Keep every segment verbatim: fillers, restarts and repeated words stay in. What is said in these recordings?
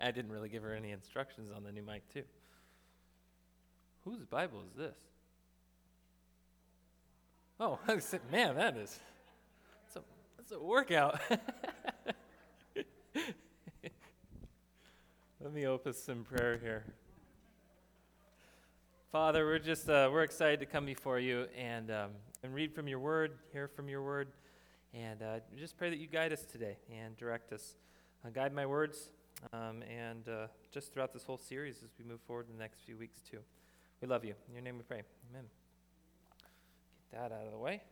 I didn't really give her any instructions on the new mic, too. Whose Bible is this? Oh, I said, man, that is, that's a, that's a workout. Let me open some prayer here. Father, we're just, uh, we're excited to come before you and, um, and read from your word, hear from your word, and uh, just pray that you guide us today and direct us. Uh, guide my words, um, and uh, just throughout this whole series as we move forward in the next few weeks, too. We love you. In your name we pray. Amen. Get that out of the way.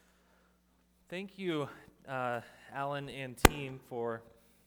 Thank you, uh, Alan and team, for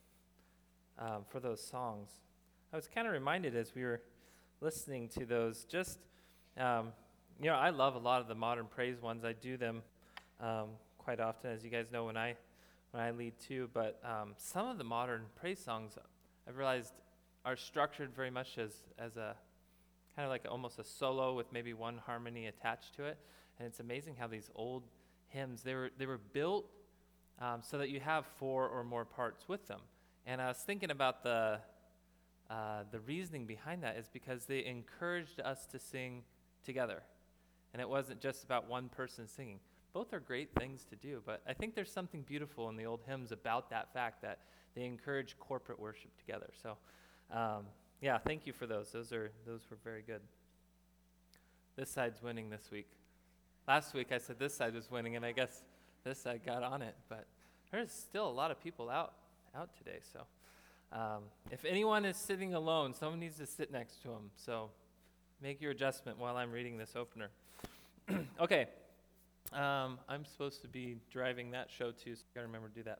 um, for those songs. I was kind of reminded as we were listening to those, just, um, you know, I love a lot of the modern praise ones. I do them um, quite often, as you guys know, when I when I lead too. But um, some of the modern praise songs, I've realized, are structured very much as as a kind of like almost a solo with maybe one harmony attached to it. And it's amazing how these old hymns, they were they were built um, so that you have four or more parts with them. And I was thinking about the uh, the reasoning behind that is because they encouraged us to sing together. And it wasn't just about one person singing. Both are great things to do, but I think there's something beautiful in the old hymns about that fact that they encourage corporate worship together. So, um, yeah, thank you for those. Those are those were very good. This side's winning this week. Last week I said this side was winning, and I guess this side got on it. But there's still a lot of people out out today. So um, if anyone is sitting alone, someone needs to sit next to them. So make your adjustment while I'm reading this opener. Okay. Um, I'm supposed to be driving that show too, so I gotta remember to do that.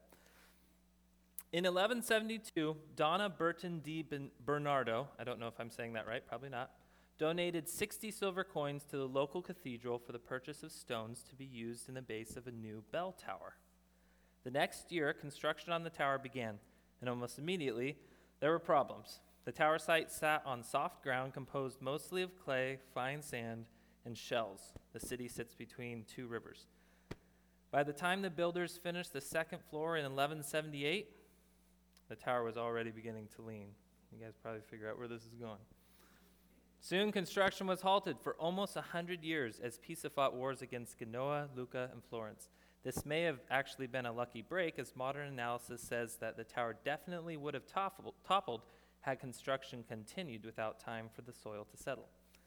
In eleven seventy-two, Donna Burton D. Ben- Bernardo, I don't know if I'm saying that right, probably not, donated sixty silver coins to the local cathedral for the purchase of stones to be used in the base of a new bell tower. The next year, construction on the tower began, and almost immediately, there were problems. The tower site sat on soft ground composed mostly of clay, fine sand, and shells. The city sits between two rivers. By the time the builders finished the second floor in eleven seventy-eight, the tower was already beginning to lean. You guys probably figure out where this is going. Soon construction was halted for almost one hundred years as Pisa fought wars against Genoa, Lucca, and Florence. This may have actually been a lucky break, as modern analysis says that the tower definitely would have toppled, toppled had construction continued without time for the soil to settle.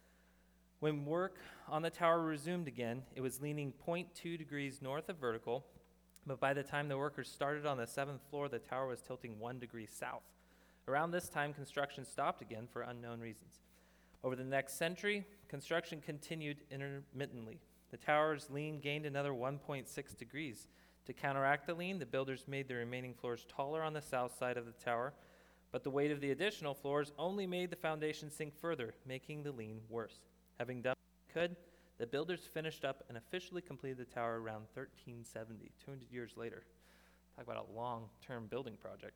When work on the tower resumed again, it was leaning zero point two degrees north of vertical, but by the time the workers started on the seventh floor, the tower was tilting one degree south. Around this time, construction stopped again for unknown reasons. Over the next century, construction continued intermittently. The tower's lean gained another one point six degrees. To counteract the lean, the builders made the remaining floors taller on the south side of the tower, but the weight of the additional floors only made the foundation sink further, making the lean worse. Having done what they could, the builders finished up and officially completed the tower around thirteen seventy, two hundred years later. Talk about a long-term building project.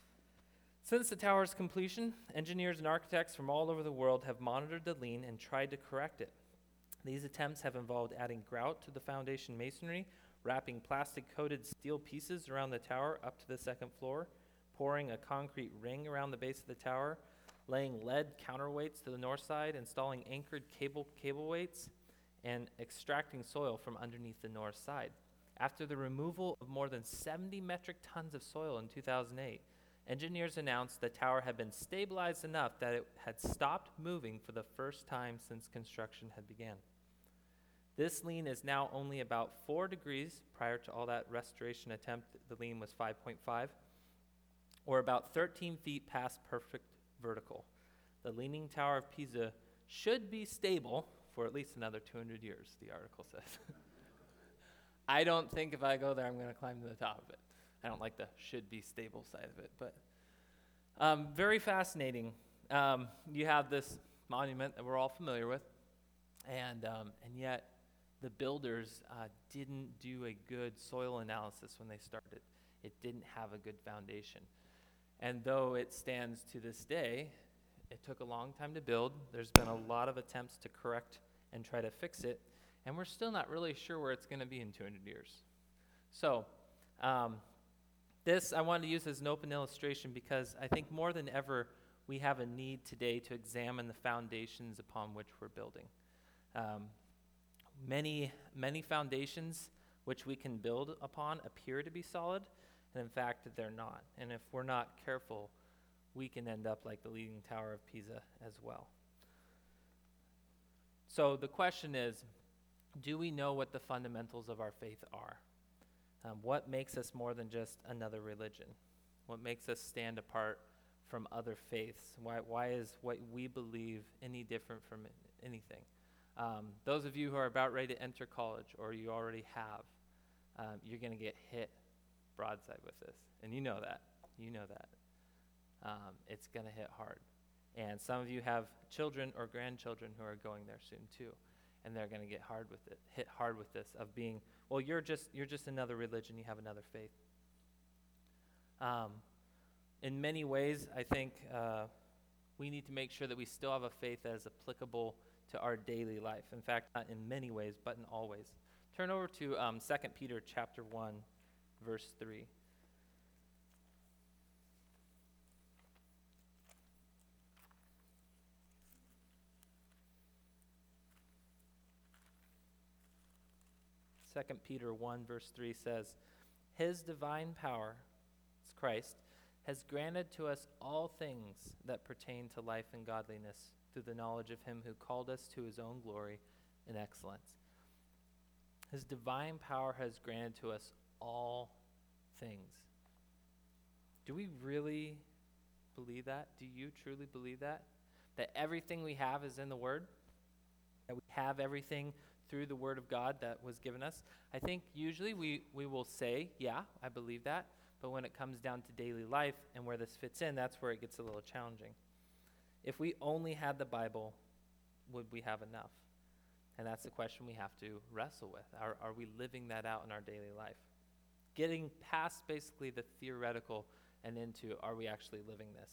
Since the tower's completion, engineers and architects from all over the world have monitored the lean and tried to correct it. These attempts have involved adding grout to the foundation masonry, wrapping plastic-coated steel pieces around the tower up to the second floor, pouring a concrete ring around the base of the tower, laying lead counterweights to the north side, installing anchored cable cable weights, and extracting soil from underneath the north side. After the removal of more than seventy metric tons of soil in two thousand eight, engineers announced the tower had been stabilized enough that it had stopped moving for the first time since construction had begun. This lean is now only about four degrees. Prior to all that restoration attempt, the lean was five point five, or about thirteen feet past perfect vertical. The Leaning Tower of Pisa should be stable for at least another two hundred years, the article says. I don't think if I go there, I'm going to climb to the top of it. I don't like the should be stable side of it, but um, very fascinating. Um, you have this monument that we're all familiar with, and um, and yet the builders uh, didn't do a good soil analysis when they started. It didn't have a good foundation. And though it stands to this day, it took a long time to build. There's been a lot of attempts to correct and try to fix it, and we're still not really sure where it's going to be in two hundred years. So um, this I wanted to use as an open illustration because I think more than ever we have a need today to examine the foundations upon which we're building. Um, many, many foundations which we can build upon appear to be solid, and in fact, they're not. And if we're not careful, we can end up like the Leaning Tower of Pisa as well. So the question is, do we know what the fundamentals of our faith are? Um, what makes us more than just another religion? What makes us stand apart from other faiths? Why, why is what we believe any different from anything? Um, those of you who are about ready to enter college, or you already have, um, you're going to get hit broadside with this. And you know that. You know that. Um, it's going to hit hard. And some of you have children or grandchildren who are going there soon too. And they're going to get hard with it, hit hard with this of being, well, you're just you're just another religion, you have another faith. Um, in many ways, I think uh, we need to make sure that we still have a faith that is applicable to our daily life. In fact, not in many ways, but in all ways. Turn over to um, Second Peter chapter one, verse three. Second Peter one, verse three says, His divine power, it's Christ, has granted to us all things that pertain to life and godliness through the knowledge of him who called us to his own glory and excellence. His divine power has granted to us all things. Do we really believe that? Do you truly believe that? That everything we have is in the Word? That we have everything through the Word of God that was given us? I think usually we, we will say, yeah, I believe that. But when it comes down to daily life and where this fits in, that's where it gets a little challenging. If we only had the Bible, would we have enough? And that's the question we have to wrestle with. Are, are we living that out in our daily life? Getting past basically the theoretical and into, are we actually living this?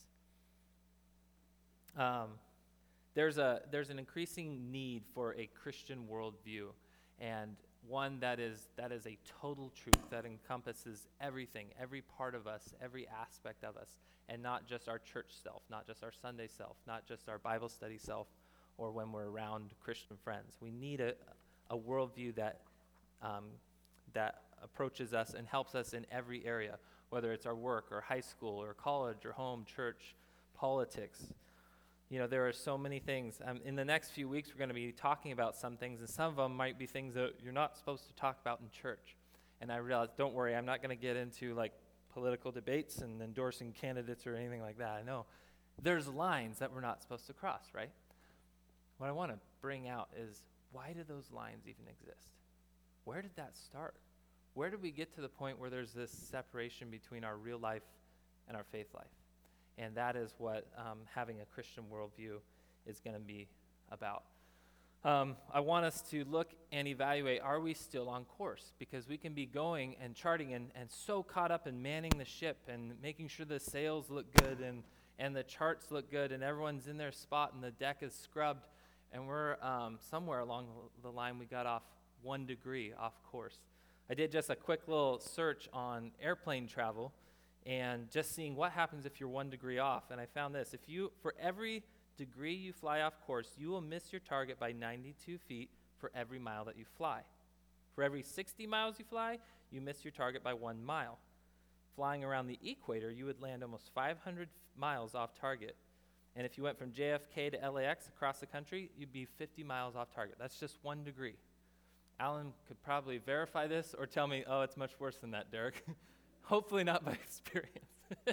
Um, there's a there's an increasing need for a Christian worldview, and one that is that is a total truth that encompasses everything, every part of us, every aspect of us, and not just our church self, not just our Sunday self, not just our Bible study self, or when we're around Christian friends. We need a, a worldview that um, that approaches us and helps us in every area, whether it's our work or high school or college or home, church, politics. You know, there are so many things. Um, in the next few weeks, we're going to be talking about some things, and some of them might be things that you're not supposed to talk about in church. And I realize, don't worry, I'm not going to get into like political debates and endorsing candidates or anything like that. I know there's lines that we're not supposed to cross, right? What I want to bring out is, why do those lines even exist? Where did that start? Where did we get to the point where there's this separation between our real life and our faith life? And that is what um, having a Christian worldview is going to be about. Um, I want us to look and evaluate, are we still on course? Because we can be going and charting and, and so caught up in manning the ship and making sure the sails look good and, and the charts look good and everyone's in their spot and the deck is scrubbed. And we're um, somewhere along the line we got off one degree off course. I did just a quick little search on airplane travel and just seeing what happens if you're one degree off. And I found this. If you, for every degree you fly off course, you will miss your target by ninety-two feet for every mile that you fly. For every sixty miles you fly, you miss your target by one mile. Flying around the equator, you would land almost five hundred miles off target. And if you went from J F K to L A X across the country, you'd be fifty miles off target. That's just one degree. Alan could probably verify this or tell me, oh, it's much worse than that, Derek. Hopefully not by experience.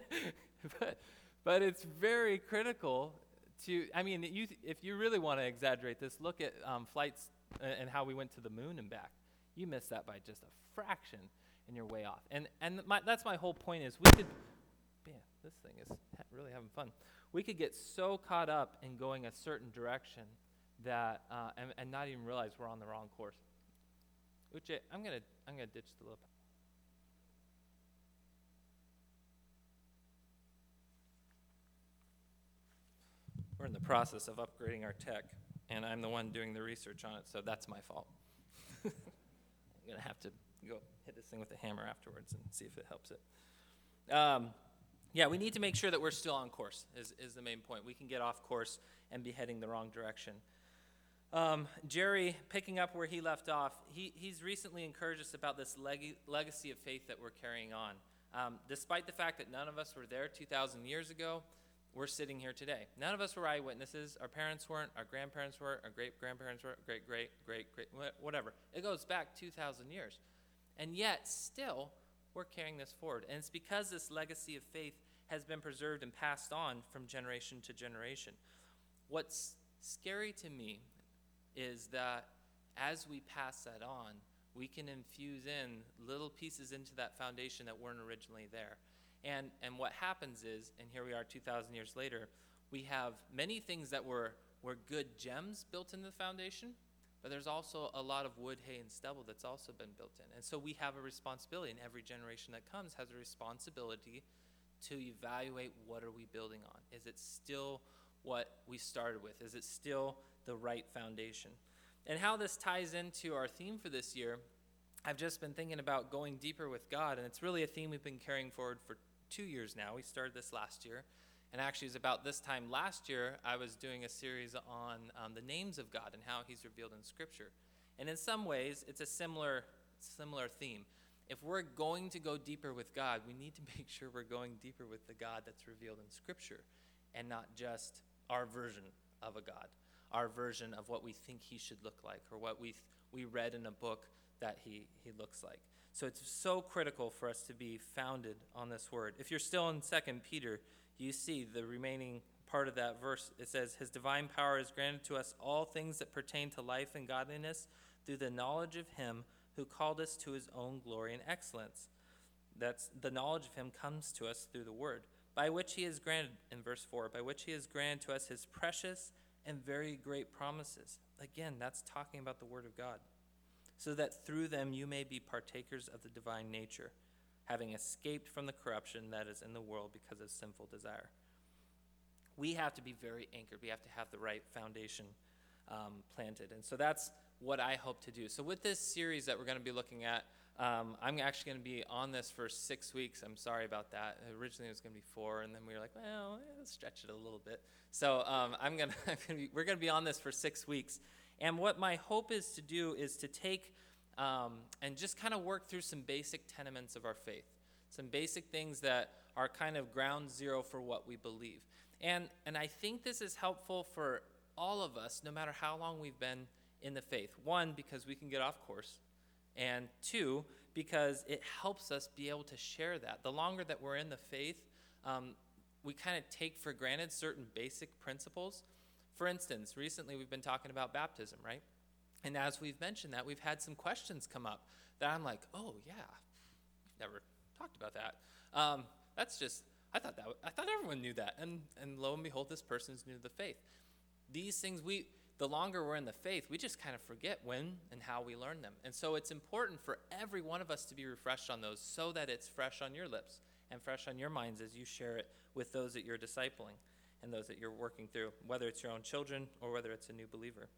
but, but it's very critical to, I mean, you, if you really want to exaggerate this, look at um, flights uh, and how we went to the moon and back. You missed that by just a fraction and you're way off. And and my, that's my whole point is we could, man, this thing is ha- really having fun. We could get so caught up in going a certain direction that, uh, and, and not even realize we're on the wrong course. Uche, I'm gonna I'm gonna ditch the little. We're in the process of upgrading our tech, and I'm the one doing the research on it, so that's my fault. I'm gonna have to go hit this thing with a hammer afterwards and see if it helps it. Um, yeah, we need to make sure that we're still on course is, is the main point. We can get off course and be heading the wrong direction. Um, Jerry, picking up where he left off, he, he's recently encouraged us about this leg- legacy of faith that we're carrying on. Um, despite the fact that none of us were there two thousand years ago, we're sitting here today. None of us were eyewitnesses. Our parents weren't, our grandparents weren't, our great-grandparents weren't, great, great, great, great, whatever. It goes back two thousand years. And yet, still, we're carrying this forward. And it's because this legacy of faith has been preserved and passed on from generation to generation. What's scary to me is that as we pass that on, we can infuse in little pieces into that foundation that weren't originally there. And and what happens is, and here we are two thousand years later, we have many things that were, were good gems built into the foundation, but there's also a lot of wood, hay, and stubble that's also been built in. And so we have a responsibility, and every generation that comes has a responsibility to evaluate what are we building on. Is it still what we started with? Is it still the right foundation? And how this ties into our theme for this year, I've just been thinking about going deeper with God, and it's really a theme we've been carrying forward for two years now. We started this last year, and actually it was about this time last year I was doing a series on um, the names of God and how he's revealed in Scripture. And in some ways, it's a similar, similar theme. If we're going to go deeper with God, we need to make sure we're going deeper with the God that's revealed in Scripture and not just our version of a God, our version of what we think he should look like or what we th- we read in a book that he, he looks like. So it's so critical for us to be founded on this word. If you're still in Second Peter, you see the remaining part of that verse. It says, his divine power has granted to us all things that pertain to life and godliness through the knowledge of him who called us to his own glory and excellence. That's the knowledge of him comes to us through the word, by which he has granted, in verse four, by which he has granted to us his precious and very great promises. Again, that's talking about the word of God. So that through them you may be partakers of the divine nature, having escaped from the corruption that is in the world because of sinful desire. We have to be very anchored. We have to have the right foundation um, planted. And so that's what I hope to do. So with this series that we're going to be looking at, um, I'm actually going to be on this for six weeks. I'm sorry about that. Originally it was going to be four, and then we were like, well, let's stretch it a little bit. So um, I'm going to we're going to be on this for six weeks. And what my hope is to do is to take um, and just kind of work through some basic tenements of our faith, some basic things that are kind of ground zero for what we believe. And and I think this is helpful for all of us, no matter how long we've been in the faith. One, because we can get off course. And two, because it helps us be able to share that. The longer that we're in the faith, um, we kind of take for granted certain basic principles. For instance, recently we've been talking about baptism, right? And as we've mentioned that, we've had some questions come up that I'm like, oh yeah, we've never talked about that. Um, that's just, I thought that, I thought everyone knew that. And and lo and behold, this person's new to the faith. These things, we, the longer we're in the faith, we just kind of forget when and how we learn them. And so it's important for every one of us to be refreshed on those so that it's fresh on your lips and fresh on your minds as you share it with those that you're discipling and those that you're working through, whether it's your own children or whether it's a new believer.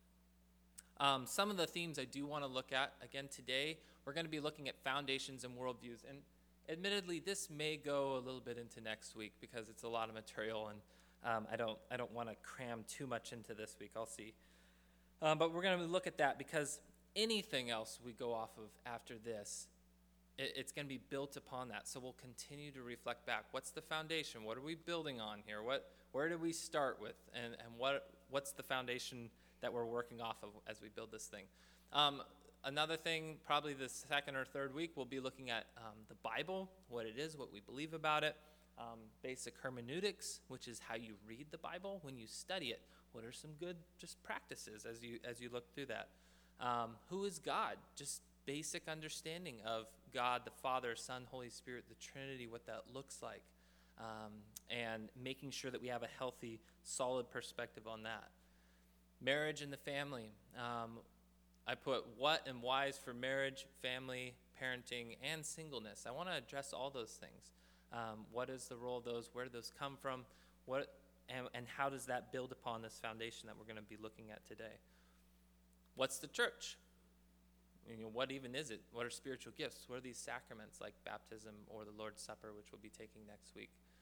Um, some of the themes I do want to look at, again, today, we're going to be looking at foundations and worldviews. And admittedly, this may go a little bit into next week because it's a lot of material, and um, I don't I don't want to cram too much into this week. I'll see. Um, but we're going to look at that because anything else we go off of after this, it, it's going to be built upon that. So we'll continue to reflect back. What's the foundation? What are we building on here? What where did we start with? And, and what what's the foundation that we're working off of as we build this thing? Um, another thing, probably the second or third week, we'll be looking at um, the Bible, what it is, what we believe about it. Um, basic hermeneutics, which is how you read the Bible when you study it. What are some good just practices as you as you look through that? Um, who is God? Just basic understanding of God, the Father, Son, Holy Spirit, the Trinity, what that looks like, um, and making sure that we have a healthy, solid perspective on that. Marriage and the family. Um, I put what and whys for marriage, family, parenting, and singleness. I want to address all those things. Um, what is the role of those? Where do those come from? What and, and how does that build upon this foundation that we're going to be looking at today? What's the church? You know, what even is it? What are spiritual gifts? What are these sacraments like baptism or the Lord's Supper, which we'll be taking next week?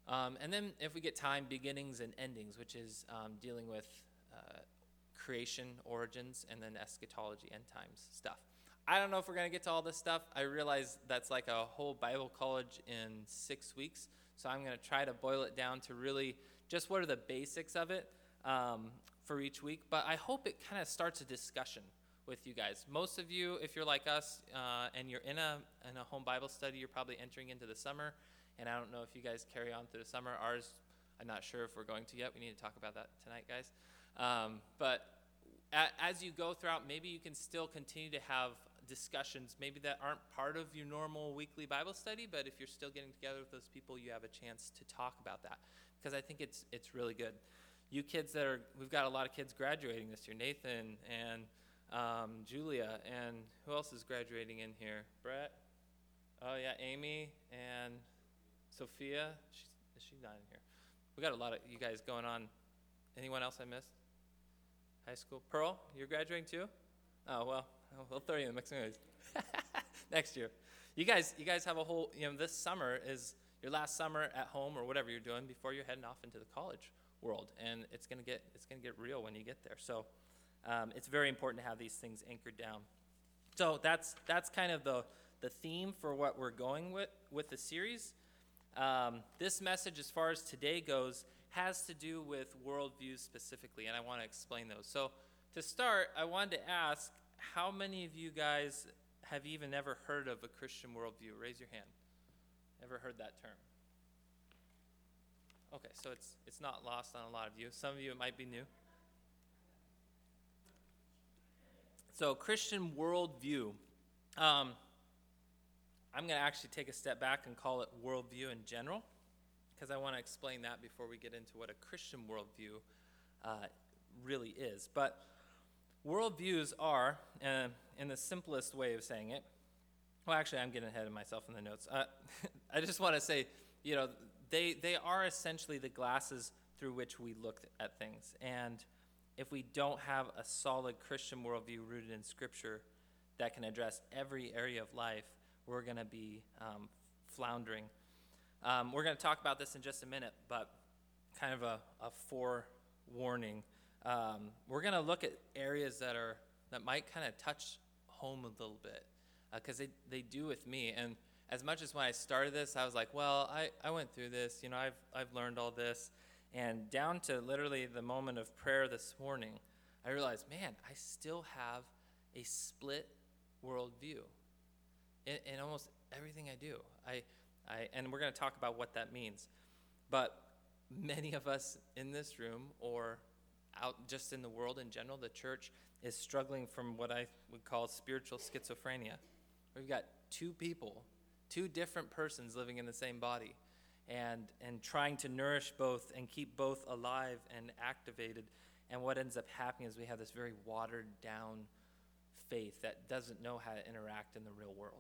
Um, and then if we get time, beginnings and endings, which is um, dealing with uh, creation, origins, and then eschatology, end times stuff. I don't know if we're going to get to all this stuff. I realize that's like a whole Bible college in six weeks. So I'm going to try to boil it down to really just what are the basics of it um, for each week. But I hope it kind of starts a discussion with you guys. Most of you, if you're like us uh, and you're in a, in a home Bible study, you're probably entering into the summer. And I don't know if you guys carry on through the summer. Ours, I'm not sure if we're going to yet. We need to talk about that tonight, guys. Um, but a- as you go throughout, maybe you can still continue to have discussions maybe that aren't part of your normal weekly Bible study, but if you're still getting together with those people, you have a chance to talk about that, because I think it's it's really good. You kids that are, we've got a lot of kids graduating this year. Nathan and um, Julia, and who else is graduating in here? Brett? Oh yeah, Amy and Sophia. She's, is she not in here? We got a lot of you guys going on. Anyone else I missed? High school? Pearl, you're graduating too? Oh, well, we'll throw you in the mix anyways. Next year. You guys, you guys have a whole, you know, this summer is your last summer at home or whatever you're doing before you're heading off into the college world. And it's going to get, it's going to get real when you get there. So um, it's very important to have these things anchored down. So that's, that's kind of the, the theme for what we're going with, with the series. Um, this message, as far as today goes, has to do with worldviews specifically, and I want to explain those. So to start, I wanted to ask, how many of you guys have even ever heard of a Christian worldview? Raise your hand. Ever heard that term? Okay, so it's it's not lost on a lot of you. Some of you, it might be new. So Christian worldview. Um, I'm going to actually take a step back and call it worldview in general, because I want to explain that before we get into what a Christian worldview uh, really is. But worldviews are, uh, in the simplest way of saying it, well, actually, I'm getting ahead of myself in the notes. Uh, I just want to say, you know, they they are essentially the glasses through which we look at things. And if we don't have a solid Christian worldview rooted in Scripture that can address every area of life, we're going to be um, floundering. Um, we're going to talk about this in just a minute, but kind of a, a forewarning. Um, we're going to look at areas that are that might kind of touch home a little bit, because uh, they, they do with me. And as much as when I started this, I was like, well, I, I went through this. You know, I've I've learned all this. And down to literally the moment of prayer this morning, I realized, man, I still have a split worldview in, in almost everything I do. I, I and we're going to talk about what that means. But many of us in this room, or out just in the world in general, the church is struggling from what I would call spiritual schizophrenia. We've got two people, two different persons living in the same body, and and trying to nourish both and keep both alive and activated. And what ends up happening is we have this very watered down faith that doesn't know how to interact in the real world.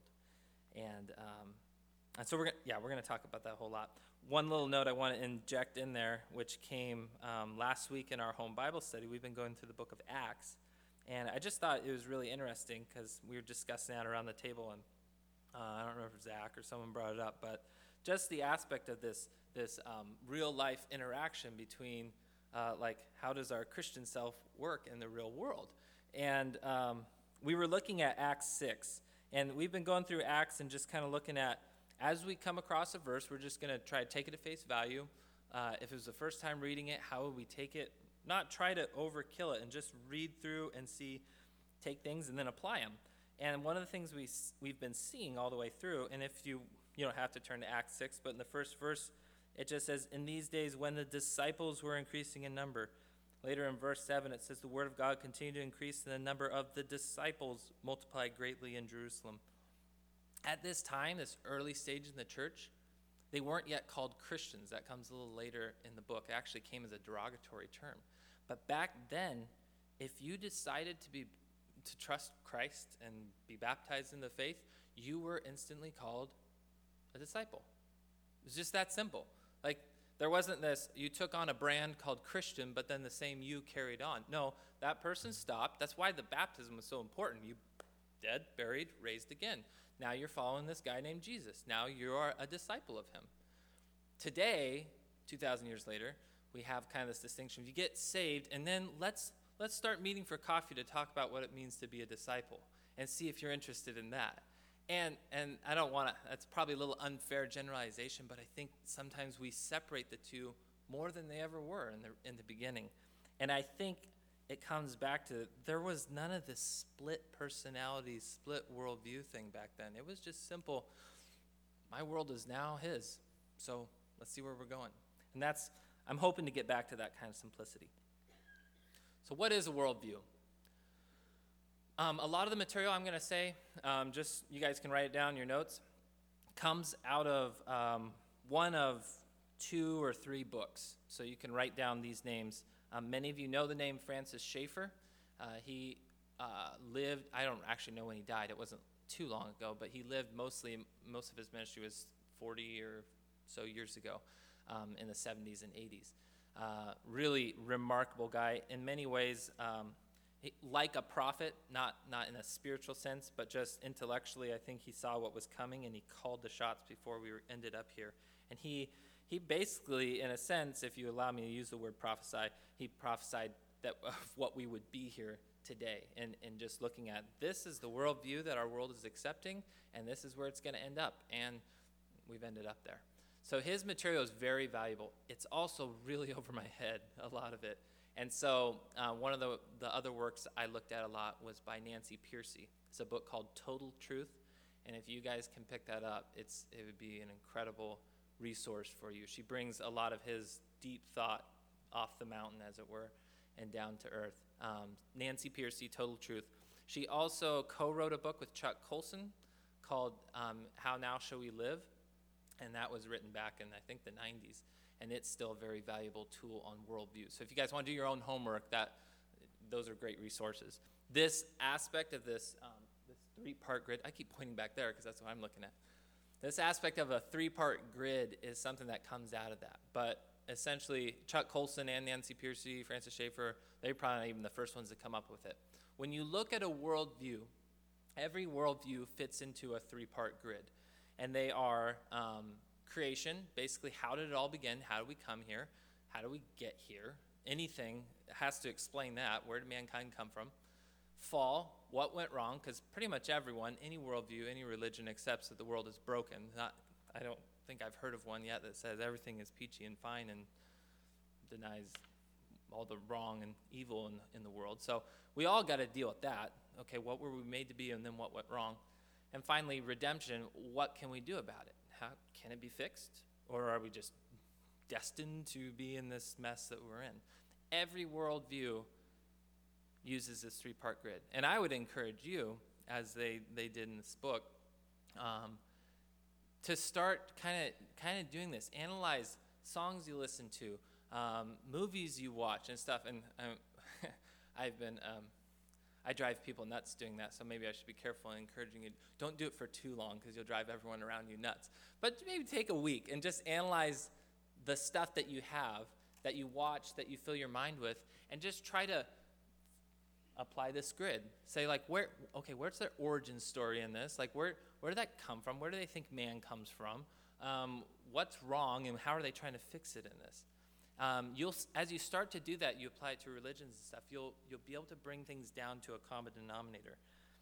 And um, and so we're gonna, yeah, we're going to talk about that a whole lot. One little note I want to inject in there, which came um, last week in our home Bible study. We've been going through the book of Acts, and I just thought it was really interesting because we were discussing that around the table, and uh, I don't know if Zach or someone brought it up, but just the aspect of this this um, real life interaction between uh, like how does our Christian self work in the real world. And um, we were looking at Acts six, and we've been going through Acts and just kind of looking at, as we come across a verse, we're just going to try to take it at face value. Uh, if it was the first time reading it, how would we take it? Not try to overkill it and just read through and see, take things and then apply them. And one of the things we, we've been seeing all the way through, and if you, you don't have to turn to Acts six, but in the first verse, it just says, in these days when the disciples were increasing in number. Later in verse seven, it says, the word of God continued to increase, and the number of the disciples multiplied greatly in Jerusalem. At this time, this early stage in the church, they weren't yet called Christians. That comes a little later in the book. It actually came as a derogatory term. But back then, if you decided to be to trust Christ and be baptized in the faith, you were instantly called a disciple. It was just that simple. Like, there wasn't this, you took on a brand called Christian, but then the same you carried on. No, that person stopped. That's why the baptism was so important. You dead, buried, raised again. Now you're following this guy named Jesus. Now you are a disciple of him. Today, two thousand years later, we have kind of this distinction. You get saved, and then let's let's start meeting for coffee to talk about what it means to be a disciple and see if you're interested in that. And and I don't want to, that's probably a little unfair generalization, but I think sometimes we separate the two more than they ever were in the in the beginning. And I think it comes back to, there was none of this split personality, split worldview thing back then. It was just simple, my world is now his, so let's see where we're going. And that's, I'm hoping to get back to that kind of simplicity. So what is a worldview? Um, a lot of the material I'm going to say, um, just you guys can write it down in your notes, comes out of um, one of two or three books. So you can write down these names. Um, many of you know the name Francis Schaeffer. Uh, he uh, lived, I don't actually know when he died. It wasn't too long ago, but he lived mostly, most of his ministry was forty or so years ago, um, in the seventies and eighties. Uh, really remarkable guy. In many ways, um, he, like a prophet, not, not in a spiritual sense, but just intellectually, I think he saw what was coming and he called the shots before we were, ended up here. And he He basically, in a sense, if you allow me to use the word prophesy, he prophesied that of what we would be here today. And, and just looking at, this is the worldview that our world is accepting, and this is where it's going to end up. And we've ended up there. So his material is very valuable. It's also really over my head, a lot of it. And so uh, one of the, the other works I looked at a lot was by Nancy Pearcey. It's a book called Total Truth. And if you guys can pick that up, it's it would be an incredible resource for you. She brings a lot of his deep thought off the mountain, as it were, and down to earth. Um, Nancy Pearcey, Total Truth. She also co-wrote a book with Chuck Colson called um, How Now Shall We Live? And that was written back in, I think, the nineties. And it's still a very valuable tool on worldview. So if you guys want to do your own homework, that those are great resources. This aspect of this, um, this three-part grid, I keep pointing back there because that's what I'm looking at. This aspect of a three-part grid is something that comes out of that. But essentially, Chuck Colson and Nancy Pearcey, Francis Schaeffer, they're probably not even the first ones to come up with it. When you look at a worldview, every worldview fits into a three-part grid. And they are um, creation, basically how did it all begin? How did we come here? How do we get here? Anything has to explain that. Where did mankind come from? Fall, what went wrong? Because pretty much everyone, any worldview, any religion accepts that the world is broken. Not, I don't think I've heard of one yet that says everything is peachy and fine and denies all the wrong and evil in, in the world. So we all got to deal with that. Okay, what were we made to be, and then what went wrong? And finally, redemption, what can we do about it? How can it be fixed? Or are we just destined to be in this mess that we're in? Every worldview uses this three-part grid. And I would encourage you, as they, they did in this book, um, to start kind of kind of doing this. Analyze songs you listen to, um, movies you watch and stuff. And um, I've been, um, I drive people nuts doing that, so maybe I should be careful in encouraging you. Don't do it for too long because you'll drive everyone around you nuts. But maybe take a week and just analyze the stuff that you have, that you watch, that you fill your mind with, and just try to apply this grid. Say, like, where, okay, where's their origin story in this? Like, where, where did that come from? Where do they think man comes from? Um, what's wrong, and how are they trying to fix it in this? Um, you'll, as you start to do that, you apply it to religions and stuff, you'll, you'll be able to bring things down to a common denominator.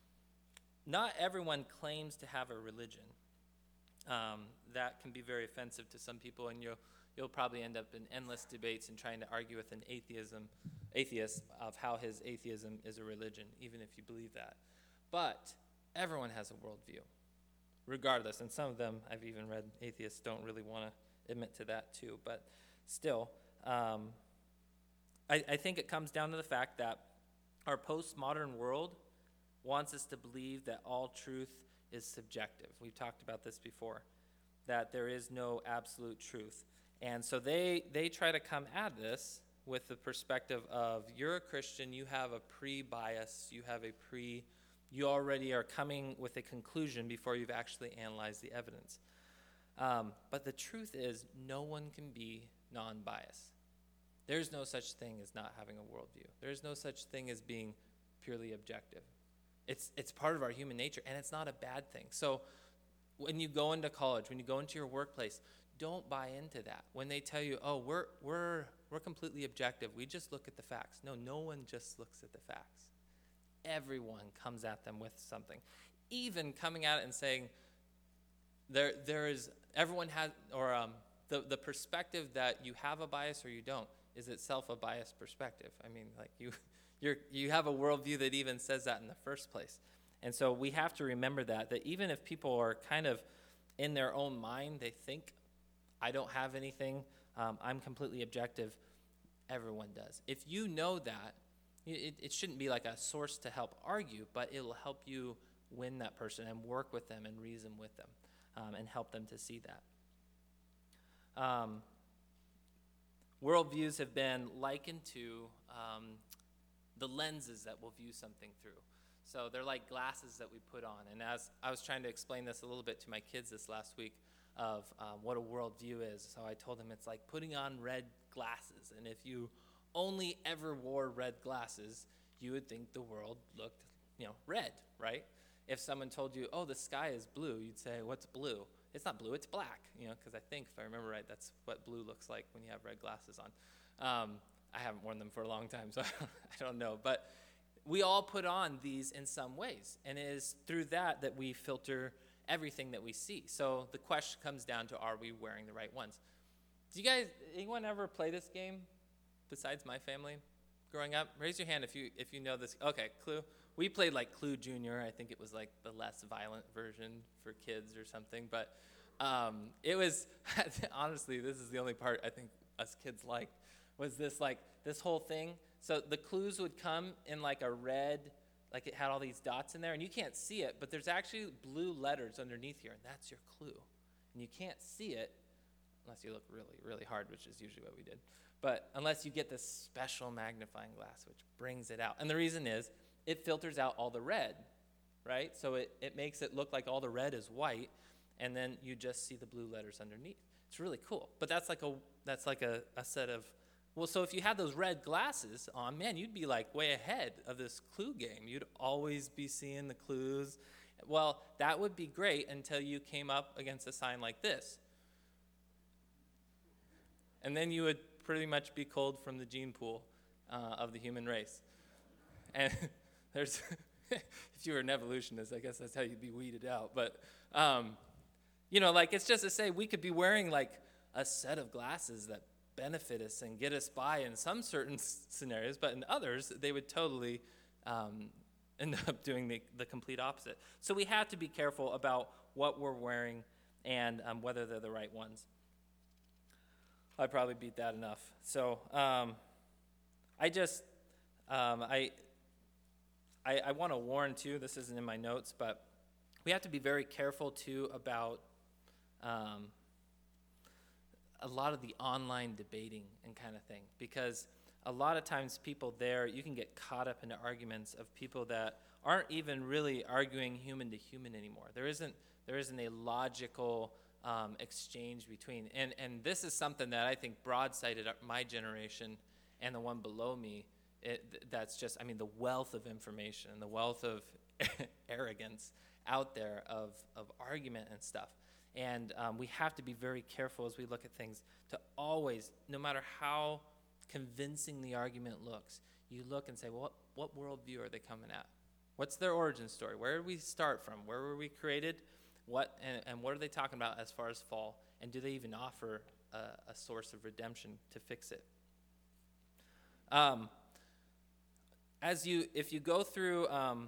Not everyone claims to have a religion. Um, that can be very offensive to some people, and you'll, you'll probably end up in endless debates and trying to argue with an atheism, atheist of how his atheism is a religion, even if you believe that. But everyone has a worldview, regardless. And some of them, I've even read, atheists don't really want to admit to that too. But still, um, I, I think it comes down to the fact that our postmodern world wants us to believe that all truth is subjective. We've talked about this before, that there is no absolute truth. And so they, they try to come at this with the perspective of, you're a Christian, you have a pre-bias, you have a pre, you already are coming with a conclusion before you've actually analyzed the evidence. Um, but the truth is, no one can be non-biased. There's no such thing as not having a worldview. There's no such thing as being purely objective. It's, it's part of our human nature, and it's not a bad thing. So when you go into college, when you go into your workplace, don't buy into that. When they tell you, oh, we're we're we're completely objective. We just look at the facts. No, no one just looks at the facts. Everyone comes at them with something. Even coming at it and saying, there there is, everyone has, or um, the, the perspective that you have a bias or you don't is itself a biased perspective. I mean, like you, you're, you have a worldview that even says that in the first place. And so we have to remember that, that even if people are kind of in their own mind, they think, I don't have anything, um, I'm completely objective, everyone does. If you know that, it, it shouldn't be like a source to help argue, but it'll help you win that person and work with them and reason with them um, and help them to see that. Um, worldviews have been likened to um, the lenses that we'll view something through. So they're like glasses that we put on. And as I was trying to explain this a little bit to my kids this last week of um, what a worldview is, so I told them it's like putting on red glasses. And if you only ever wore red glasses, you would think the world looked, you know, red, right? If someone told you, oh, the sky is blue, you'd say, what's blue? It's not blue, it's black, you know, because I think, if I remember right, that's what blue looks like when you have red glasses on. Um, I haven't worn them for a long time, so I don't know. But we all put on these in some ways, and it is through that that we filter everything that we see. So the question comes down to, are we wearing the right ones? Do you guys, anyone ever play this game besides my family growing up? Raise your hand if you if you know this. Okay, Clue. We played like Clue Junior. I think it was like the less violent version for kids or something. But um, it was, honestly, this is the only part I think us kids liked, was this like, this whole thing. So the clues would come in like a red, like it had all these dots in there, and you can't see it, but there's actually blue letters underneath here, and that's your clue. And you can't see it unless you look really, really hard, which is usually what we did. But unless you get this special magnifying glass, which brings it out. And the reason is, it filters out all the red, right? So it, it makes it look like all the red is white, and then you just see the blue letters underneath. It's really cool. But that's like a that's like a, a set of, well, so if you had those red glasses on, man, you'd be like way ahead of this clue game. You'd always be seeing the clues. Well, that would be great until you came up against a sign like this. And then you would pretty much be culled from the gene pool uh, of the human race. And there's, if you were an evolutionist, I guess that's how you'd be weeded out. But, um, you know, like, it's just to say we could be wearing, like, a set of glasses that benefit us and get us by in some certain s- scenarios, but in others, they would totally um, end up doing the, the complete opposite. So we have to be careful about what we're wearing and um, whether they're the right ones. I probably beat that enough. So um, I just, um, I... I, I want to warn, too, this isn't in my notes, but we have to be very careful, too, about um, a lot of the online debating and kind of thing, because a lot of times people there, you can get caught up into arguments of people that aren't even really arguing human to human anymore. There isn't there isn't a logical um, exchange between, and, and this is something that I think broadsided my generation and the one below me. It, that's just, I mean, the wealth of information and the wealth of arrogance out there of, of argument and stuff. And um, we have to be very careful as we look at things to always, no matter how convincing the argument looks, you look and say, well, what, what worldview are they coming at? What's their origin story? Where did we start from? Where were we created? What and, and what are they talking about as far as fall? And do they even offer a, a source of redemption to fix it? Um. As you, if you go through um,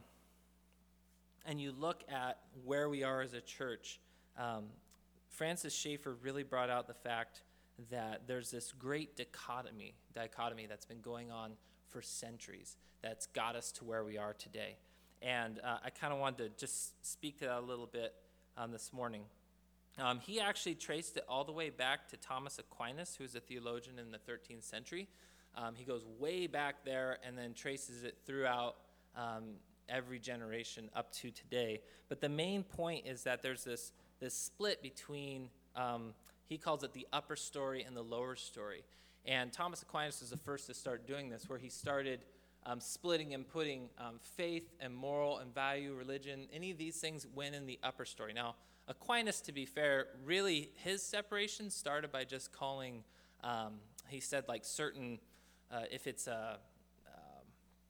and you look at where we are as a church, um, Francis Schaeffer really brought out the fact that there's this great dichotomy, dichotomy that's been going on for centuries that's got us to where we are today. And uh, I kind of wanted to just speak to that a little bit um, this morning. Um, he actually traced it all the way back to Thomas Aquinas, who was a theologian in the thirteenth century. Um, he goes way back there and then traces it throughout um, every generation up to today. But the main point is that there's this, this split between, um, he calls it the upper story and the lower story. And Thomas Aquinas was the first to start doing this, where he started um, splitting and putting um, faith and moral and value, religion, any of these things went in the upper story. Now, Aquinas, to be fair, really his separation started by just calling, um, he said like certain, uh, if it's a, um,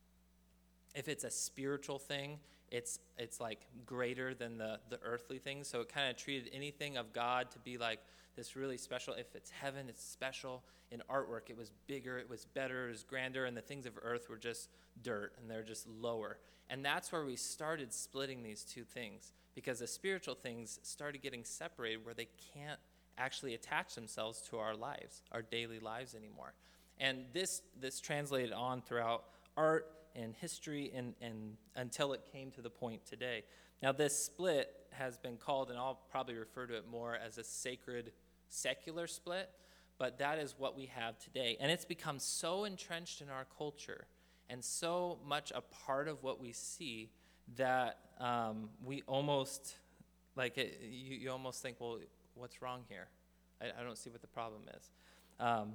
if it's a spiritual thing, it's it's like greater than the, the earthly things. So it kind of treated anything of God to be like this really special. If it's heaven, it's special. In artwork, it was bigger, it was better, it was grander, and the things of earth were just dirt, and they're just lower. And that's where we started splitting these two things, because the spiritual things started getting separated where they can't actually attach themselves to our lives, our daily lives anymore. And this this translated on throughout art and history and, and until it came to the point today. Now this split has been called, and I'll probably refer to it more as a sacred secular split, but that is what we have today. And it's become so entrenched in our culture and so much a part of what we see that um, we almost, like, it, you, you almost think, well, what's wrong here? I, I don't see what the problem is. Um,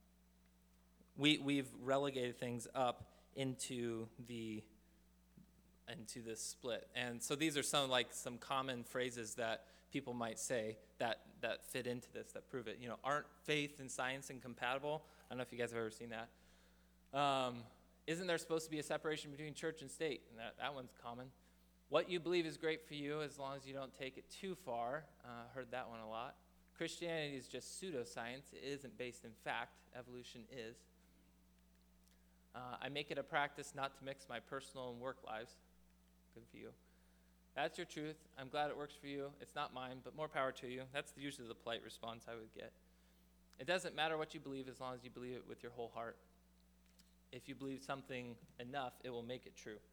we, we've relegated things up into the into this split. And so these are some like some common phrases that people might say that that fit into this, that prove it. You know, aren't faith and science incompatible? I don't know if you guys have ever seen that. Um, isn't there supposed to be a separation between church and state? And that, that one's common. What you believe is great for you as long as you don't take it too far. Uh, heard that one a lot. Christianity is just pseudoscience. It isn't based in fact. Evolution is. Uh, I make it a practice not to mix my personal and work lives. Good for you. That's your truth. I'm glad it works for you. It's not mine, but more power to you. That's usually the polite response I would get. It doesn't matter what you believe as long as you believe it with your whole heart. If you believe something enough, it will make it true.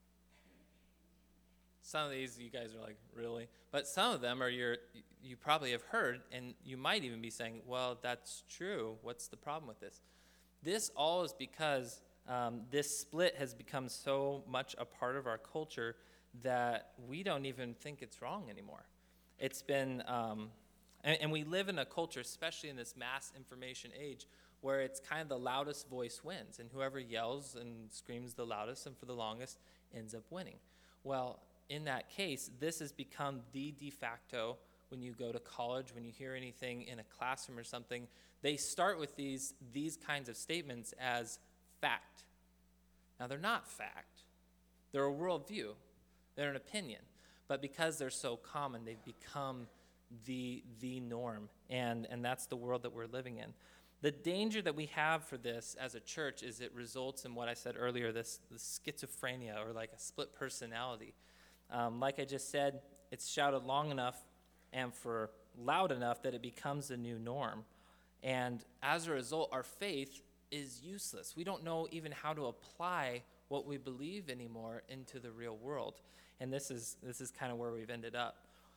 Some of these you guys are like, really? But some of them are your, you probably have heard, and you might even be saying, well, that's true. What's the problem with this? This all is because um, this split has become so much a part of our culture that we don't even think it's wrong anymore. It's been, um, and, and we live in a culture, especially in this mass information age, where it's kind of the loudest voice wins, and whoever yells and screams the loudest and for the longest ends up winning. Well, in that case, this has become the de facto. When you go to college, when you hear anything in a classroom or something, they start with these, these kinds of statements as fact. Now, they're not fact. They're a worldview. They're an opinion. But because they're so common, they've become the, the norm. And, and that's the world that we're living in. The danger that we have for this as a church is it results in what I said earlier, this, this schizophrenia, or like a split personality. Um, like I just said, it's shouted long enough and for loud enough that it becomes the new norm. And as a result, our faith is useless. We don't know even how to apply what we believe anymore into the real world. And this is this is kind of where we've ended up.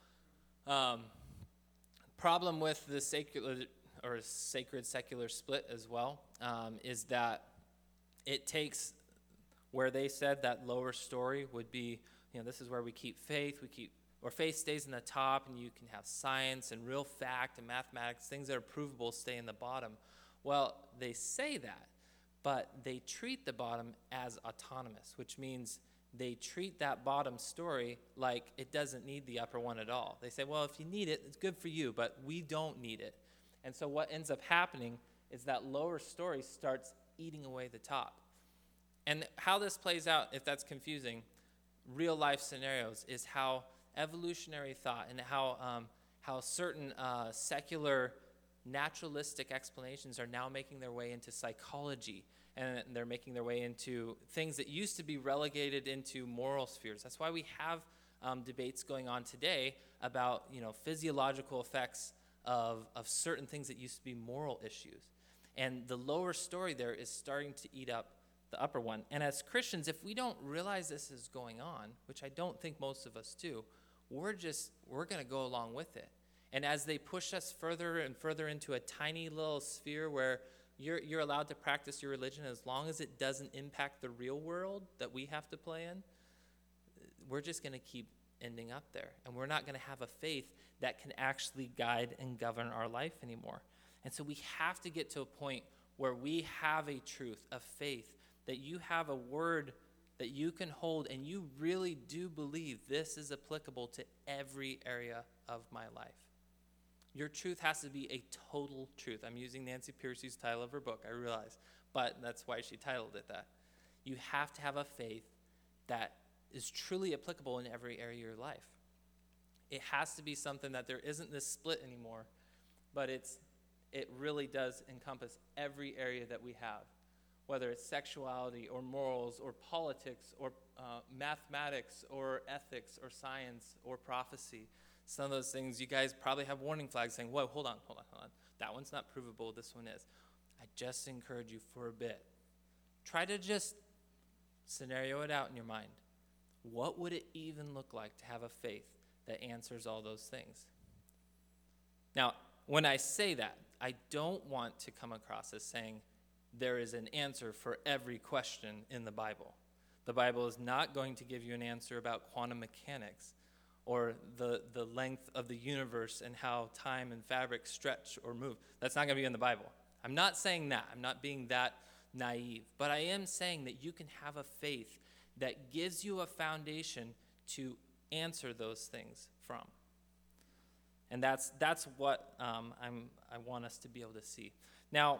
Um, problem with the secular or sacred secular split as well um, is that it takes where they said that lower story would be, you know, this is where we keep faith, we keep or faith stays in the top, and you can have science and real fact and mathematics, things that are provable stay in the bottom. Well, they say that, but they treat the bottom as autonomous, which means they treat that bottom story like it doesn't need the upper one at all. They say, well, if you need it, it's good for you, but we don't need it. And so what ends up happening is that lower story starts eating away the top. And how this plays out, if that's confusing, real life scenarios is how evolutionary thought and how um, how certain uh, secular naturalistic explanations are now making their way into psychology, and they're making their way into things that used to be relegated into moral spheres. That's why we have um, debates going on today about, you know, physiological effects of, of certain things that used to be moral issues. And the lower story there is starting to eat up the upper one. And as Christians, if we don't realize this is going on, which I don't think most of us do, we're just, we're going to go along with it. And as they push us further and further into a tiny little sphere where you're, you're allowed to practice your religion as long as it doesn't impact the real world that we have to play in, we're just going to keep ending up there. And we're not going to have a faith that can actually guide and govern our life anymore. And so we have to get to a point where we have a truth, a faith, that you have a word that you can hold and you really do believe this is applicable to every area of my life. Your truth has to be a total truth. I'm using Nancy Pearcey's title of her book, I realize, but that's why she titled it that. You have to have a faith that is truly applicable in every area of your life. It has to be something that there isn't this split anymore, but it's it really does encompass every area that we have, whether it's sexuality or morals or politics or uh, mathematics or ethics or science or prophecy. Some of those things, you guys probably have warning flags saying, whoa, hold on, hold on, hold on. That one's not provable, this one is. I just encourage you for a bit. Try to just scenario it out in your mind. What would it even look like to have a faith that answers all those things? Now, when I say that, I don't want to come across as saying there is an answer for every question in the Bible. The Bible is not going to give you an answer about quantum mechanics or the, the length of the universe and how time and fabric stretch or move. That's not going to be in the Bible. I'm not saying that. I'm not being that naive. But I am saying that you can have a faith that gives you a foundation to answer those things from. And that's that's what um, I'm I want us to be able to see. Now,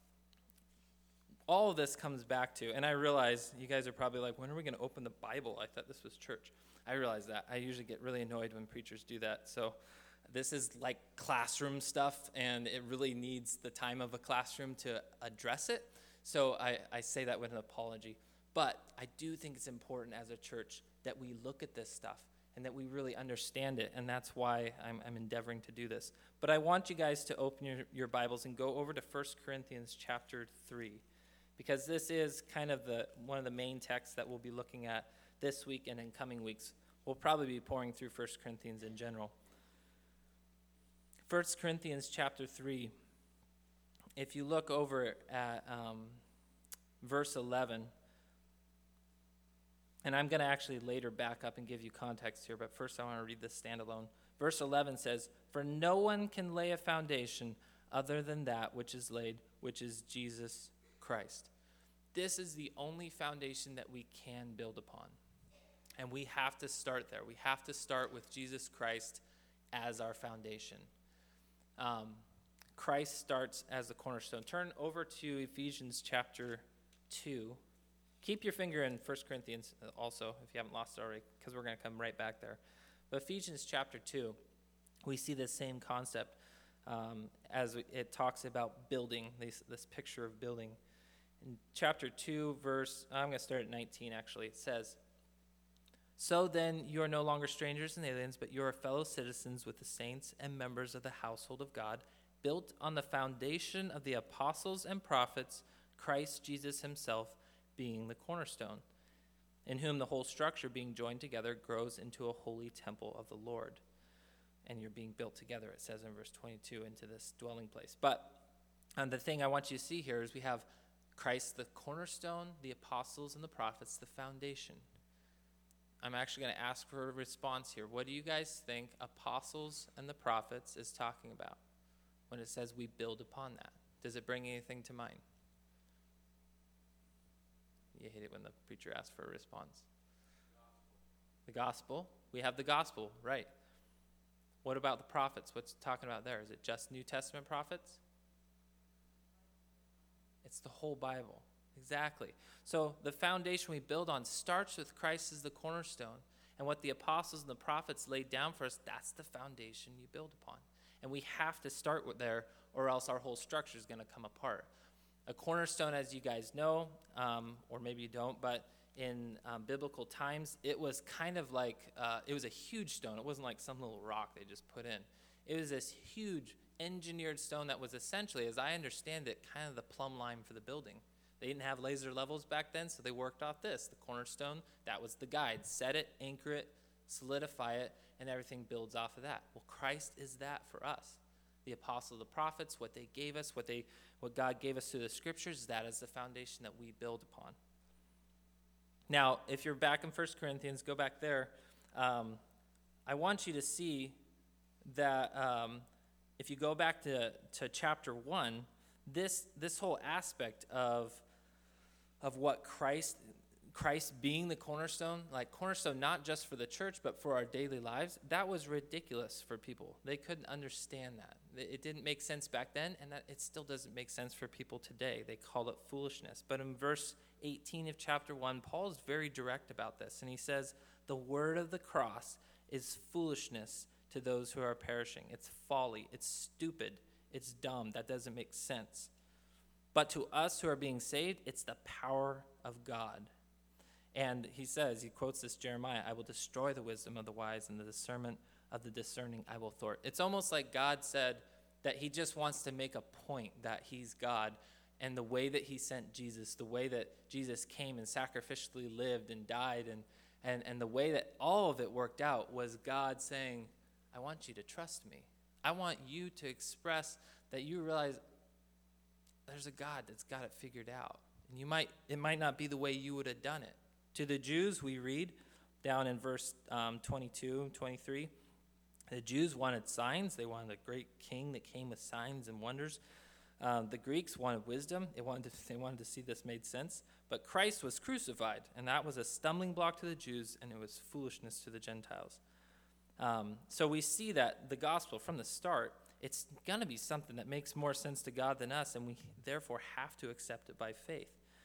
all of this comes back to, and I realize you guys are probably like, when are we going to open the Bible? I thought this was church. I realize that. I usually get really annoyed when preachers do that. So this is like classroom stuff, and it really needs the time of a classroom to address it. So I, I say that with an apology. But I do think it's important as a church that we look at this stuff and that we really understand it, and that's why I'm, I'm endeavoring to do this. But I want you guys to open your, your Bibles and go over to First Corinthians chapter three, because this is kind of the one of the main texts that we'll be looking at this week and in coming weeks. We'll probably be pouring through First Corinthians in general. First Corinthians chapter three, if you look over at um, verse eleven, and I'm going to actually later back up and give you context here, but first I want to read this standalone. Verse eleven says, "For no one can lay a foundation other than that which is laid, which is Jesus Christ." This is the only foundation that we can build upon. And we have to start there. We have to start with Jesus Christ as our foundation. Um, Christ starts as the cornerstone. Turn over to Ephesians chapter two. Keep your finger in First Corinthians also, if you haven't lost it already, because we're going to come right back there. But Ephesians chapter two, we see this same concept um, as it talks about building, this, this picture of building. In chapter two, verse, I'm going to start at nineteen actually, it says, "So then you are no longer strangers and aliens, but you are fellow citizens with the saints and members of the household of God, built on the foundation of the apostles and prophets, Christ Jesus himself being the cornerstone, in whom the whole structure being joined together grows into a holy temple of the Lord." And you're being built together, it says in verse twenty-two, into this dwelling place. But um, the thing I want you to see here is we have Christ the cornerstone, the apostles and the prophets, the foundation. I'm actually going to ask for a response here. What do you guys think apostles and the prophets is talking about when it says we build upon that? Does it bring anything to mind? You hate it when the preacher asks for a response. The gospel. We have the gospel, right. What about the prophets? What's it talking about there? Is it just New Testament prophets? It's the whole Bible. Exactly. So the foundation we build on starts with Christ as the cornerstone. And what the apostles and the prophets laid down for us, that's the foundation you build upon. And we have to start with there, or else our whole structure is going to come apart. A cornerstone, as you guys know, um, or maybe you don't, but in um, biblical times, it was kind of like, uh, it was a huge stone. It wasn't like some little rock they just put in. It was this huge engineered stone that was essentially, as I understand it, kind of the plumb line for the building. They didn't have laser levels back then, so they worked off this. The cornerstone, that was the guide. Set it, anchor it, solidify it, and everything builds off of that. Well, Christ is that for us. The apostles, the prophets, what they gave us, what they, what God gave us through the scriptures, that is the foundation that we build upon. Now, if you're back in First Corinthians, go back there. Um, I want you to see that um, if you go back to, to chapter one, this this whole aspect of, of what Christ Christ being the cornerstone, like cornerstone not just for the church, but for our daily lives, that was ridiculous for people. They couldn't understand that. It didn't make sense back then, and that it still doesn't make sense for people today. They called it foolishness. But in verse eighteen of chapter one, Paul is very direct about this, and he says, the word of the cross is foolishness to those who are perishing. It's folly. It's stupid. It's dumb. That doesn't make sense. But to us who are being saved, it's the power of God. And he says, he quotes this Jeremiah, I will destroy the wisdom of the wise, and the discernment of the discerning I will thwart. It's almost like God said that he just wants to make a point that he's God. And the way that he sent Jesus, the way that Jesus came and sacrificially lived and died, and, and, and the way that all of it worked out was God saying, I want you to trust me. I want you to express that you realize there's a God that's got it figured out. And you might it might not be the way you would have done it. To the Jews, we read down in verse um, twenty-two and twenty-three, the Jews wanted signs. They wanted a great king that came with signs and wonders. Um, the Greeks wanted wisdom. They wanted, to, they wanted to see this made sense. But Christ was crucified, and that was a stumbling block to the Jews, and it was foolishness to the Gentiles. Um, so we see that the gospel from the start, it's going to be something that makes more sense to God than us, and we therefore have to accept it by faith.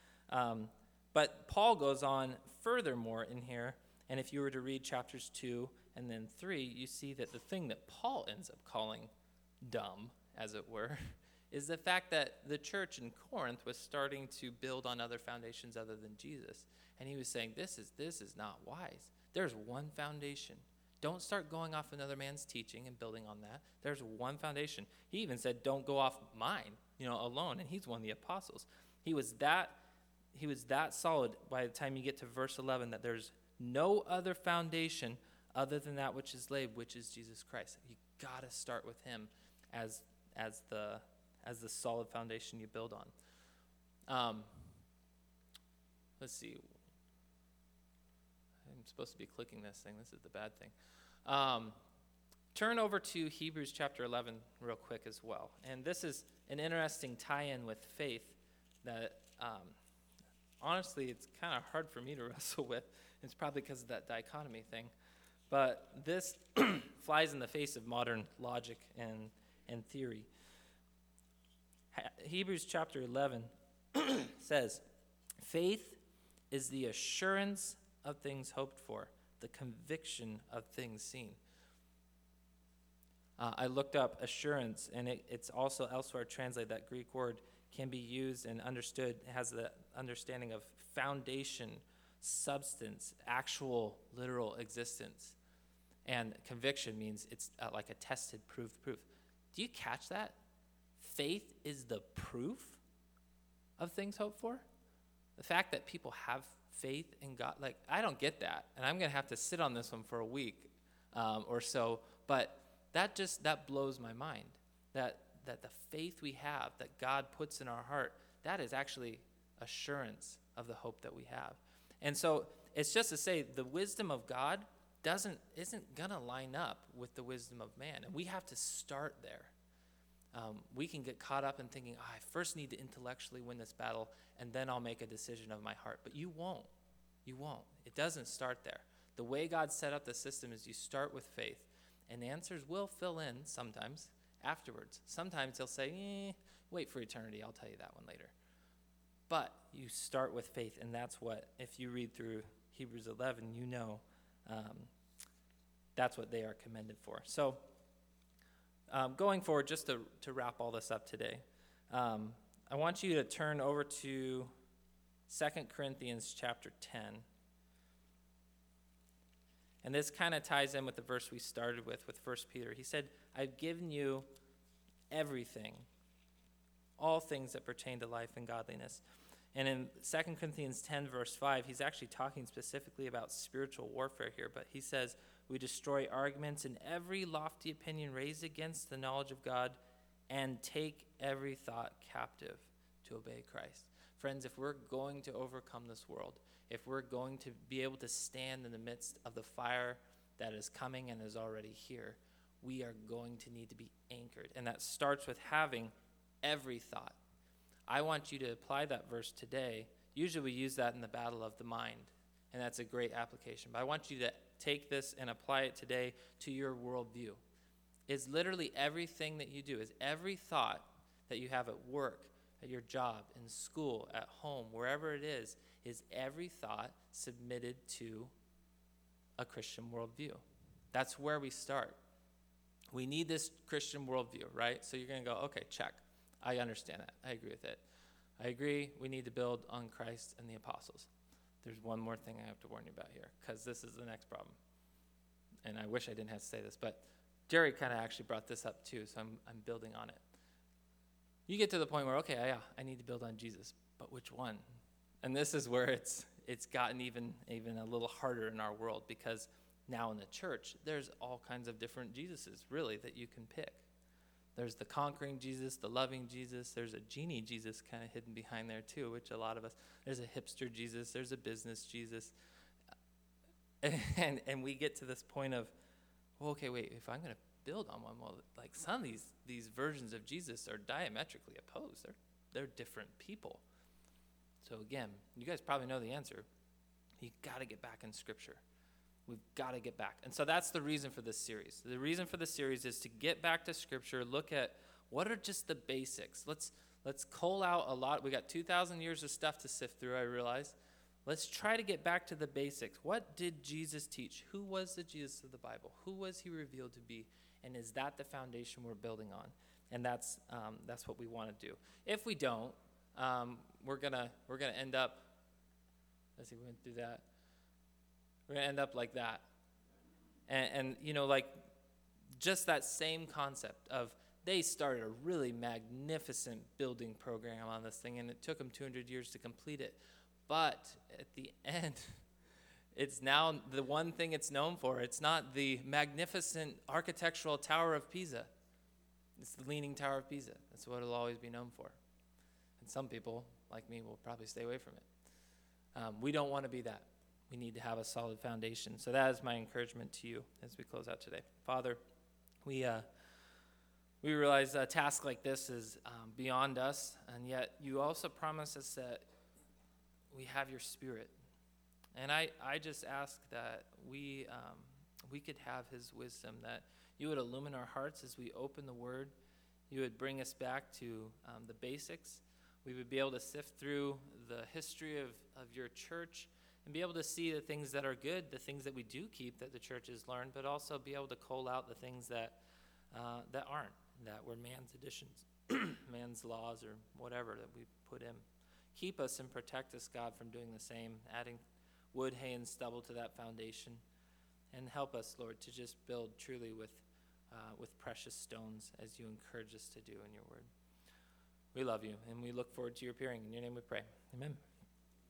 Um, but Paul goes on furthermore in here, and if you were to read chapters two and then three, you see that the thing that Paul ends up calling dumb, as it were, is the fact that the church in Corinth was starting to build on other foundations other than Jesus. And he was saying, this is this is not wise. There's one foundation. Don't start going off another man's teaching and building on that. There's one foundation. He even said, don't go off mine, you know, alone. And he's one of the apostles. He was that he was that solid by the time you get to verse eleven that there's no other foundation other than that which is laid, which is Jesus Christ. You got to start with him as as the as the solid foundation you build on. Um, let's see. I'm supposed to be clicking this thing. This is the bad thing. Um, turn over to Hebrews chapter eleven real quick as well. And this is an interesting tie-in with faith that, um, honestly, it's kind of hard for me to wrestle with. It's probably because of that dichotomy thing. But this flies in the face of modern logic and, and theory. Hebrews chapter eleven says, faith is the assurance of things hoped for, the conviction of things seen. Uh, I looked up assurance, and it, it's also elsewhere translated. That Greek word can be used and understood, it has the understanding of foundation, substance, actual, literal existence. And conviction means it's uh, like a tested, proved proof. Do you catch that? Faith is the proof of things hoped for? The fact that people have faith in God, like, I don't get that. And I'm going to have to sit on this one for a week um, or so. But that just, that blows my mind. That, that the faith we have, that God puts in our heart, that is actually assurance of the hope that we have. And so it's just to say the wisdom of God doesn't, isn't going to line up with the wisdom of man. And we have to start there. Um, we can get caught up in thinking, oh, I first need to intellectually win this battle, and then I'll make a decision of my heart. But you won't. You won't. It doesn't start there. The way God set up the system is you start with faith, and the answers will fill in sometimes afterwards. Sometimes he'll say, eh, wait for eternity. I'll tell you that one later. But you start with faith, and that's what, if you read through Hebrews eleven, you know um, that's what they are commended for. So Um, going forward, just to, to wrap all this up today, um, I want you to turn over to Second Corinthians chapter ten. And this kind of ties in with the verse we started with, with First Peter. He said, I've given you everything, all things that pertain to life and godliness. And in Second Corinthians ten, verse five, he's actually talking specifically about spiritual warfare here, but he says, we destroy arguments and every lofty opinion raised against the knowledge of God and take every thought captive to obey Christ. Friends, if we're going to overcome this world, if we're going to be able to stand in the midst of the fire that is coming and is already here, we are going to need to be anchored. And that starts with having every thought. I want you to apply that verse today Usually we use that in the battle of the mind, and that's a great application. But I want you to take this and apply it today to your worldview. It's literally everything that you do, is every thought that you have at work, at your job, in school, at home, wherever it is, is every thought submitted to a Christian worldview. That's where we start. We need this Christian worldview, right? So you're going to go, okay, check. I understand that. I agree with it. I agree we need to build on Christ and the apostles. There's one more thing I have to warn you about here, because this is the next problem. And I wish I didn't have to say this, but Jerry kind of actually brought this up too, so I'm, I'm building on it. You get to the point where, okay, yeah, I need to build on Jesus, but which one? And this is where it's it's gotten even, even a little harder in our world, because now in the church, there's all kinds of different Jesuses, really, that you can pick. There's the conquering Jesus, the loving Jesus. There's a genie Jesus kind of hidden behind there too, which a lot of us, there's a hipster Jesus. There's a business Jesus. And, and, and we get to this point of, well, okay, wait, if I'm going to build on one, well, like some of these, these versions of Jesus are diametrically opposed. They're, they're different people. So again, you guys probably know the answer. You got to get back in Scripture. We've got to get back. And so that's the reason for this series. The reason for the series is to get back to Scripture, look at what are just the basics. Let's let's cull out a lot. We got two thousand years of stuff to sift through, I realize. Let's try to get back to the basics. What did Jesus teach? Who was the Jesus of the Bible? Who was he revealed to be? And is that the foundation we're building on? And that's um, that's what we want to do. If we don't, um, we're gonna we're gonna end up. Let's see, we went through that. We're going to end up like that. And, and, you know, like just that same concept of they started a really magnificent building program on this thing, and it took them two hundred years to complete it. But at the end, it's now the one thing it's known for. It's not the magnificent architectural Tower of Pisa. It's the Leaning Tower of Pisa. That's what it'll always be known for. And some people, like me, will probably stay away from it. Um, we don't want to be that. We need to have a solid foundation. So that is my encouragement to you as we close out today. Father, we uh, we realize a task like this is um, beyond us, and yet you also promise us that we have your Spirit. And I, I just ask that we um, we could have his wisdom, that you would illumine our hearts as we open the Word. You would bring us back to um, the basics. We would be able to sift through the history of, of your church and be able to see the things that are good, the things that we do keep that the church has learned, but also be able to cull out the things that uh, that aren't, that were man's additions, man's laws or whatever that we put in. Keep us and protect us, God, from doing the same, adding wood, hay, and stubble to that foundation. And help us, Lord, to just build truly with, uh, with precious stones as you encourage us to do in your word. We love you, and we look forward to your appearing. In your name we pray. Amen.